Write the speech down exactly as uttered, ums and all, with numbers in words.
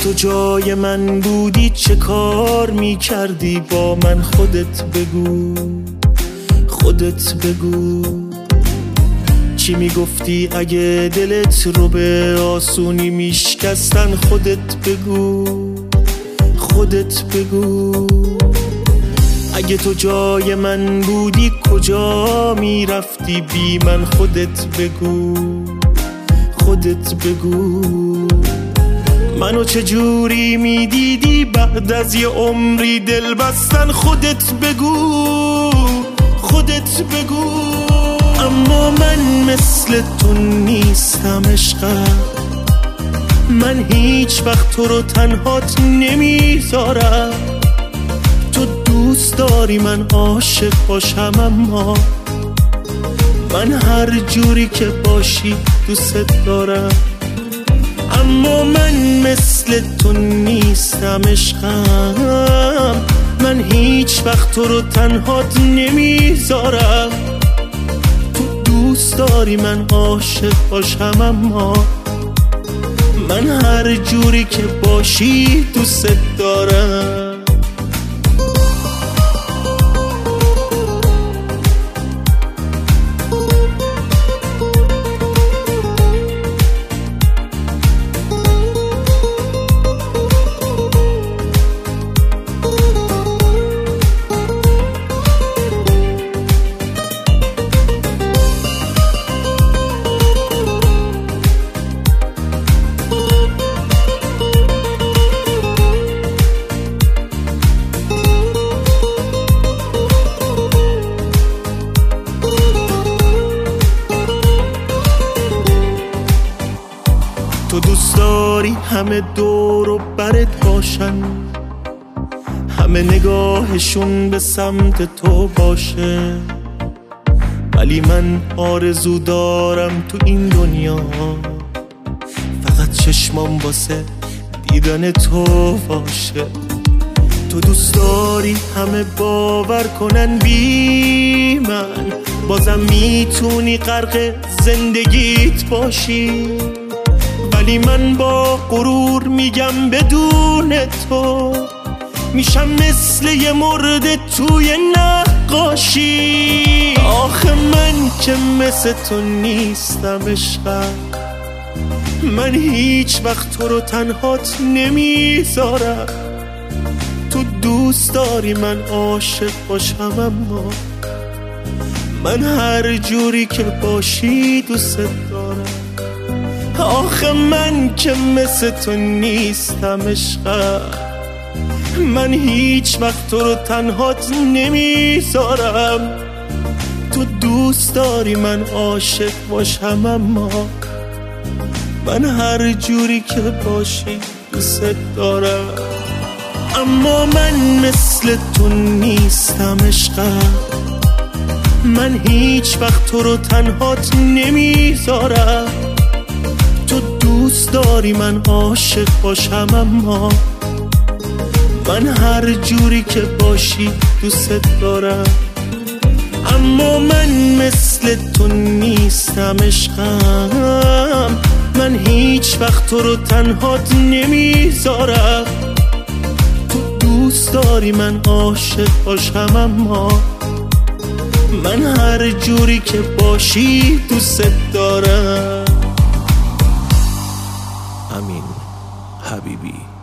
تو جای من بودی چه کار می کردی با من؟ خودت بگو، خودت بگو. چی می گفتی اگه دلت رو به آسونی میشکستن؟ خودت بگو، خودت بگو. اگه تو جای من بودی کجا می رفتی بی من؟ خودت بگو، خودت بگو. منو چجوری می دیدی بعد از یه عمری دل بستن؟ خودت بگو، خودت بگو. اما من مثل تو نیستم عشقم، من هیچ وقت تو رو تنهات نمیذارم. تو دوست داری من عاشق باشم، اما من هر جوری که باشی دوست دارم. اما من مثل تو نیستم عشقم، من هیچ وقت تو رو تنهات نمیذارم. تو دوست داری من عاشق باشم، اما من هر جوری که باشی دوست دارم. تو دوست داری همه دور و برت باشن، همه نگاهشون به سمت تو باشه، ولی من آرزو دارم تو این دنیا فقط چشمام واسه دیدن تو باشه. تو دوست داری همه باور کنن بی من، بازم میتونی غرق زندگیت باشی، ولی من با غرور میگم بدون تو میشم مثل یه مرده توی نقاشی. آخه من که مثل تو نیستم عشقم، من هیچ وقت تو رو تنهات نمیذارم. تو دوست داری من عاشق باشم، اما من هر جوری که باشی دوست دارم. آخه من که مثل تو نیستم عشقم، من هیچ وقت تو رو تنهات نمیذارم. تو دوست داری من عاشق باشم، اما من هر جوری که باشی دوست دارم. اما من مثل تو نیستم عشقم، من هیچ وقت تو رو تنهات نمیذارم. تو دوست داری من عاشق باشم، اما من هر جوری که باشی دوست دارم. اما من مثل تو نیستم عشقم، من هیچ وقت تو رو تنهات نمیذارم. تو دوست داری من عاشق باشم، اما من هر جوری که باشی دوست دارم. امین حبیبی.